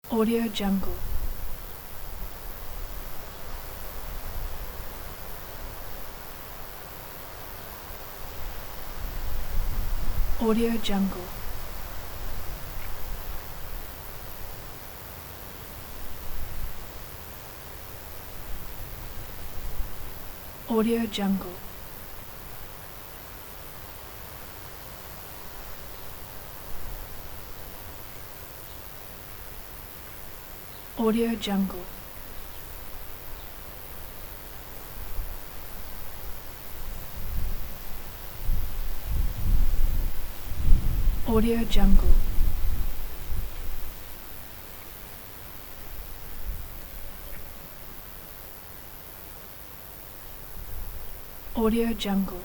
Audio Jungle. Audio Jungle. Audio Jungle. Audio Jungle. Audio Jungle. Audio Jungle.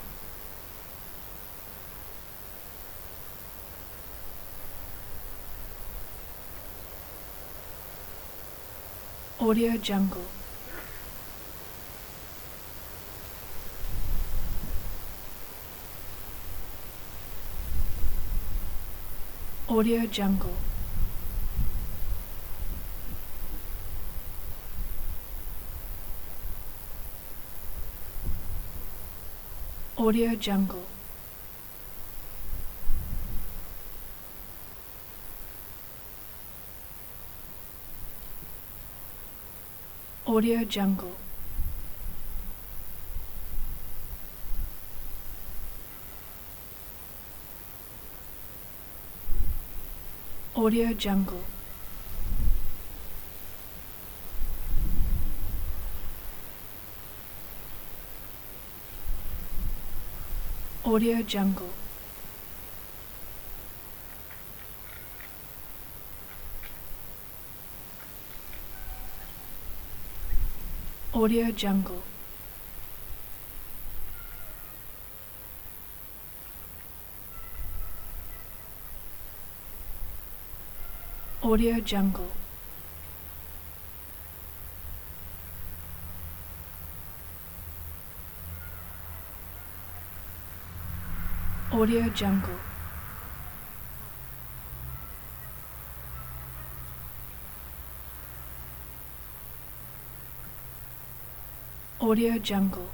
Audio Jungle. Audio Jungle. Audio Jungle. Audio Jungle. Audio Jungle. Audio Jungle. Audio Jungle. Audio Jungle. Audio Jungle. Audio Jungle.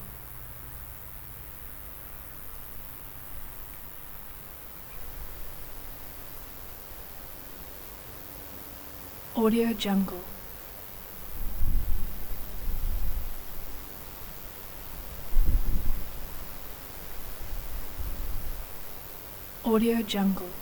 Audio Jungle. Audio Jungle.